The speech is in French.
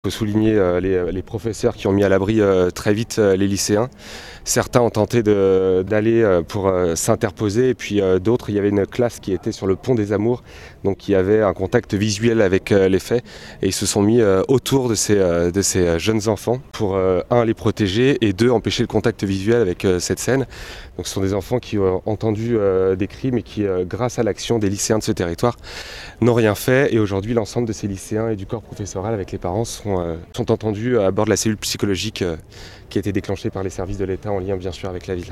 Il faut souligner les professeurs qui ont mis à l'abri très vite les lycéens. Certains ont tenté d'aller pour s'interposer et puis d'autres, il y avait une classe qui était sur le pont des Amours, donc qui avait un contact visuel avec les faits et ils se sont mis autour de ces jeunes enfants pour un, les protéger et deux, empêcher le contact visuel avec cette scène. Donc ce sont des enfants qui ont entendu des crimes et qui, grâce à l'action des lycéens de ce territoire, n'ont rien fait et aujourd'hui l'ensemble de ces lycéens et du corps professoral avec les parents sont entendus à bord de la cellule psychologique qui a été déclenchée par les services de l'État en lien bien sûr avec la ville.